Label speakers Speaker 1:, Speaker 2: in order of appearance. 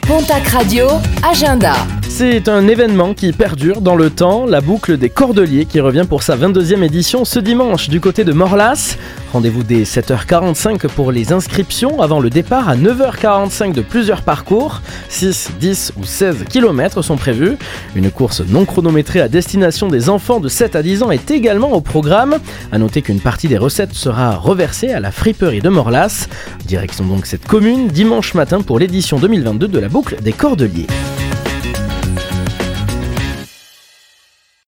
Speaker 1: Pontac Radio, agenda.
Speaker 2: C'est un événement qui perdure dans le temps, la boucle des Cordeliers qui revient pour sa 22e édition ce dimanche du côté de Morlas. Rendez-vous dès 7h45 pour les inscriptions avant le départ à 9h45 de plusieurs parcours. 6, 10 ou 16 km sont prévus. Une course non chronométrée à destination des enfants de 7 à 10 ans est également au programme. A noter qu'une partie des recettes sera reversée à la friperie de Morlas. Direction donc cette commune dimanche matin pour l'édition 2022 de la boucle des Cordeliers.